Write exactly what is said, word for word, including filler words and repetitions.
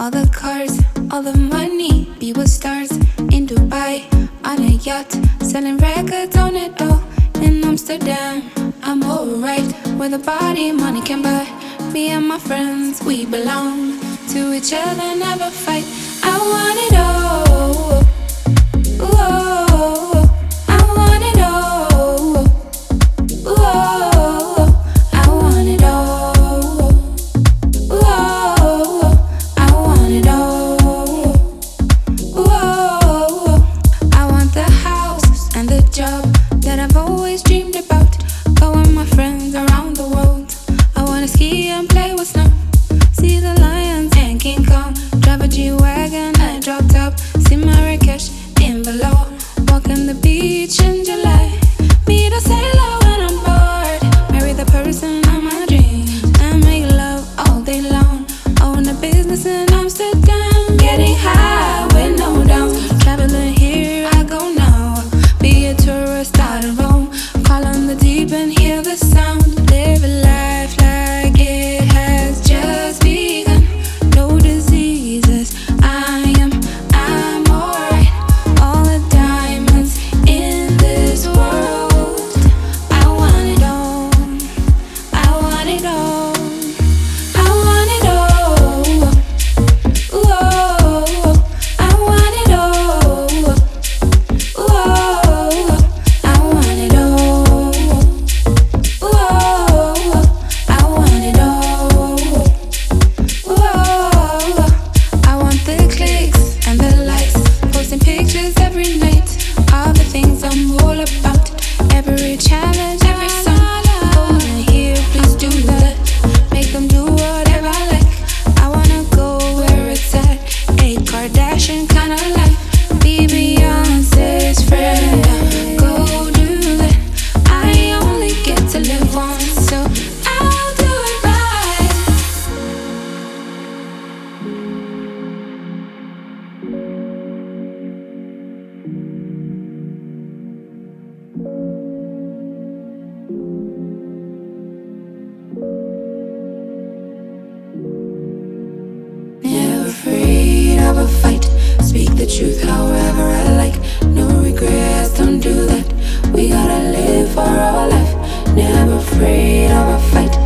All the cars, all the money, be with stars in Dubai, on a yacht, selling records on it all. In Amsterdam, I'm alright, where the body money can buy. Me and my friends, we belong to each other, never fight. I want it all. Whoa, I want it all. Whoa, I want it all. Whoa, I want it all. Whoa, I want the house and the job that I've always dreamed about. Go with my friends around the world. I wanna ski and play with snow. See the lions and King Kong. Drive a G-Wagon and drop top. See Marrakesh in below. Walk on the beach in July. Meet a sailor when I'm bored. Marry the person of my dreams and make love all day long. Own a business in Amsterdam. Getting high with no downs. Traveling here I go now. Be a tourist out of Rome. Call on the deep and hear the sound. Live a life like it has just begun. No diseases. I am, I'm alright. All the diamonds in this world. I want it all. I want it all. I want it all. Whoa, I want it all. Whoa, I want it all. Whoa, I want it all. Whoa, I want the clicks and the likes. Posting pictures every night. All the things I'm all about. Every challenge, every song. Golden here, please do that. Make them do whatever I like. I wanna go where it's at. A Kardashian kind of life. Be Beyonce's friend. Go do that. I only get to live once, so I'll do it right. Never afraid of a fight. Speak the truth however I like. No regrets, don't do that. We gotta live for our life. Never afraid of a fight.